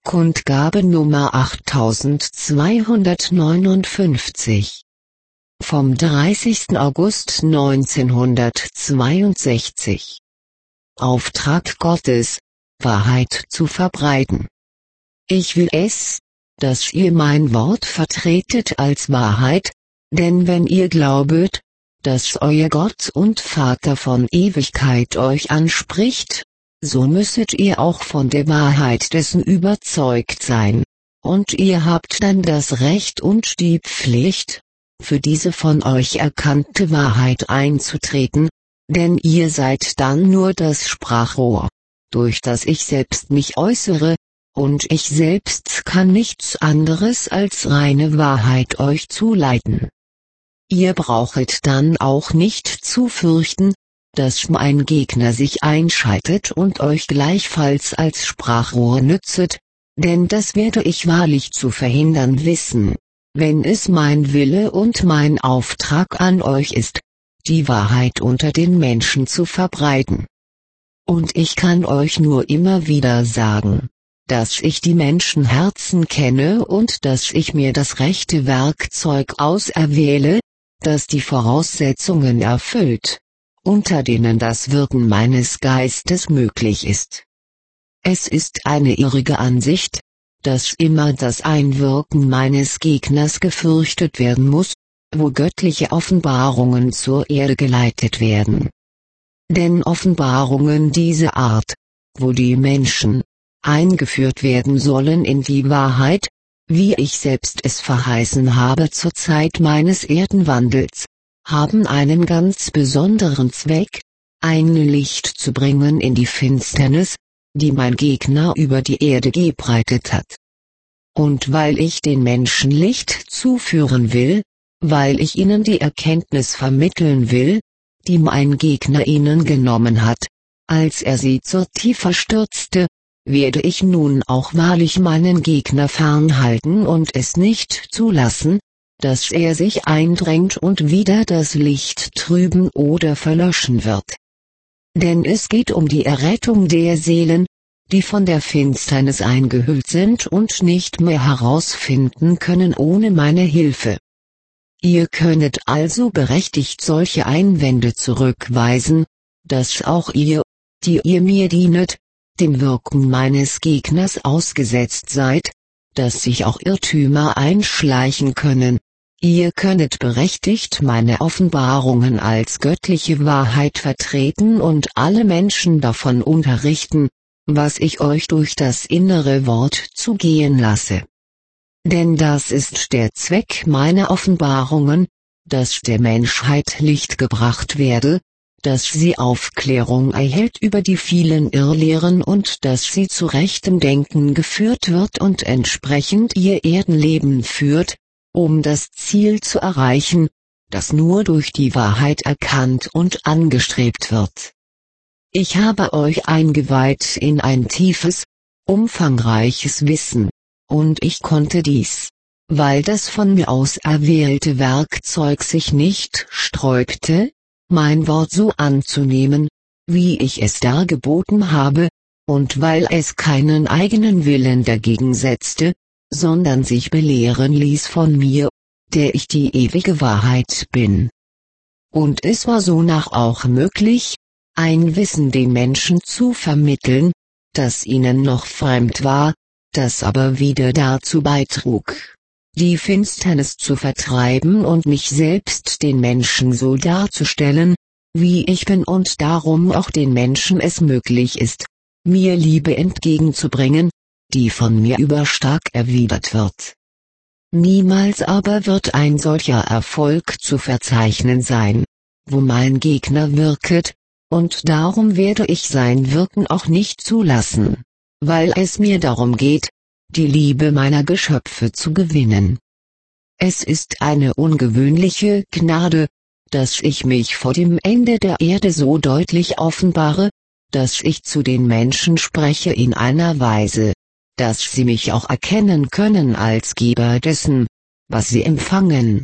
Kundgabe Nummer 8259. Vom 30. August 1962. Auftrag Gottes, Wahrheit zu verbreiten. Ich will es, dass ihr mein Wort vertretet als Wahrheit, denn wenn ihr glaubet, dass euer Gott und Vater von Ewigkeit euch anspricht, so müsset ihr auch von der Wahrheit dessen überzeugt sein, und ihr habt dann das Recht und die Pflicht, für diese von euch erkannte Wahrheit einzutreten, denn ihr seid dann nur das Sprachrohr, durch das ich selbst mich äußere, und ich selbst kann nichts anderes als reine Wahrheit euch zuleiten. Ihr brauchet dann auch nicht zu fürchten, dass mein Gegner sich einschaltet und euch gleichfalls als Sprachrohr nützet, denn das werde ich wahrlich zu verhindern wissen, wenn es mein Wille und mein Auftrag an euch ist, die Wahrheit unter den Menschen zu verbreiten. Und ich kann euch nur immer wieder sagen, dass ich die Menschenherzen kenne und dass ich mir das rechte Werkzeug auserwähle, das die Voraussetzungen erfüllt, unter denen das Wirken meines Geistes möglich ist. Es ist eine irrige Ansicht, dass immer das Einwirken meines Gegners gefürchtet werden muss, wo göttliche Offenbarungen zur Erde geleitet werden. Denn Offenbarungen dieser Art, wo die Menschen eingeführt werden sollen in die Wahrheit, wie ich selbst es verheißen habe zur Zeit meines Erdenwandels, haben einen ganz besonderen Zweck, ein Licht zu bringen in die Finsternis, die mein Gegner über die Erde gebreitet hat. Und weil ich den Menschen Licht zuführen will, weil ich ihnen die Erkenntnis vermitteln will, die mein Gegner ihnen genommen hat, als er sie zur Tiefe stürzte, werde ich nun auch wahrlich meinen Gegner fernhalten und es nicht zulassen, dass er sich eindrängt und wieder das Licht trüben oder verlöschen wird. Denn es geht um die Errettung der Seelen, die von der Finsternis eingehüllt sind und nicht mehr herausfinden können ohne meine Hilfe. Ihr könnet also berechtigt solche Einwände zurückweisen, dass auch ihr, die ihr mir dienet, dem Wirken meines Gegners ausgesetzt seid, dass sich auch Irrtümer einschleichen können. Ihr könnet berechtigt meine Offenbarungen als göttliche Wahrheit vertreten und alle Menschen davon unterrichten, was ich euch durch das innere Wort zugehen lasse. Denn das ist der Zweck meiner Offenbarungen, dass der Menschheit Licht gebracht werde, dass sie Aufklärung erhält über die vielen Irrlehren und dass sie zu rechtem Denken geführt wird und entsprechend ihr Erdenleben führt, um das Ziel zu erreichen, das nur durch die Wahrheit erkannt und angestrebt wird. Ich habe euch eingeweiht in ein tiefes, umfangreiches Wissen, und ich konnte dies, weil das von mir auserwählte Werkzeug sich nicht sträubte, mein Wort so anzunehmen, wie ich es dargeboten habe, und weil es keinen eigenen Willen dagegen setzte, sondern sich belehren ließ von mir, der ich die ewige Wahrheit bin. Und es war sonach auch möglich, ein Wissen den Menschen zu vermitteln, das ihnen noch fremd war, das aber wieder dazu beitrug, die Finsternis zu vertreiben und mich selbst den Menschen so darzustellen, wie ich bin und darum auch den Menschen es möglich ist, mir Liebe entgegenzubringen, die von mir überstark erwidert wird. Niemals aber wird ein solcher Erfolg zu verzeichnen sein, wo mein Gegner wirket, und darum werde ich sein Wirken auch nicht zulassen, weil es mir darum geht, die Liebe meiner Geschöpfe zu gewinnen. Es ist eine ungewöhnliche Gnade, dass ich mich vor dem Ende der Erde so deutlich offenbare, dass ich zu den Menschen spreche in einer Weise, dass sie mich auch erkennen können als Geber dessen, was sie empfangen.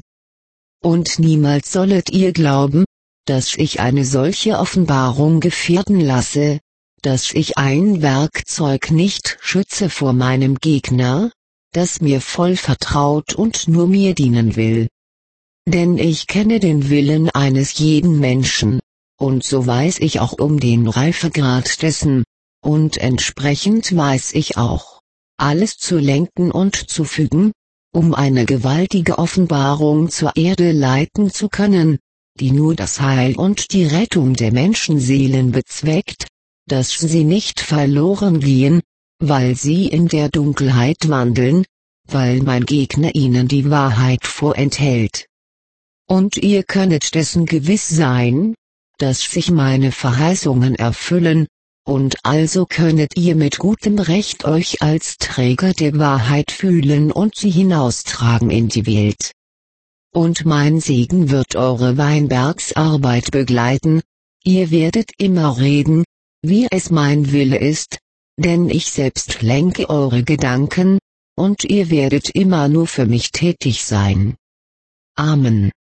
Und niemals sollet ihr glauben, dass ich eine solche Offenbarung gefährden lasse, dass ich ein Werkzeug nicht schütze vor meinem Gegner, das mir voll vertraut und nur mir dienen will. Denn ich kenne den Willen eines jeden Menschen, und so weiß ich auch um den Reifegrad dessen, und entsprechend weiß ich auch, alles zu lenken und zu fügen, um eine gewaltige Offenbarung zur Erde leiten zu können, die nur das Heil und die Rettung der Menschenseelen bezweckt, dass sie nicht verloren gehen, weil sie in der Dunkelheit wandeln, weil mein Gegner ihnen die Wahrheit vorenthält. Und ihr könnet dessen gewiss sein, dass sich meine Verheißungen erfüllen, und also könnet ihr mit gutem Recht euch als Träger der Wahrheit fühlen und sie hinaustragen in die Welt. Und mein Segen wird eure Weinbergsarbeit begleiten, ihr werdet immer reden, wie es mein Wille ist, denn ich selbst lenke eure Gedanken, und ihr werdet immer nur für mich tätig sein. Amen.